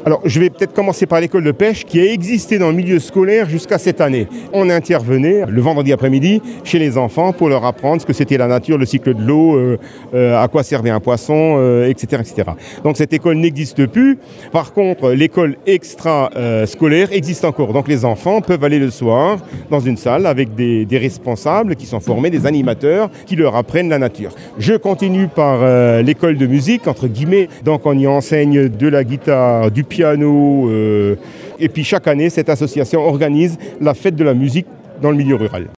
Alors, je vais peut-être commencer par l'école de pêche qui a existé dans le milieu scolaire jusqu'à cette année. On intervenait le vendredi après-midi chez les enfants pour leur apprendre ce que c'était la nature, le cycle de l'eau, à quoi servait un poisson, etc., etc. Donc, cette école n'existe plus. Par contre, l'école extra-scolaire existe encore. Donc, les enfants peuvent aller le soir dans une salle avec des responsables qui sont formés, des animateurs qui leur apprennent la nature. Je continue par l'école de musique, entre guillemets. Donc, on y enseigne de la guitare, du piano. Et puis chaque année, cette association organise la fête de la musique dans le milieu rural.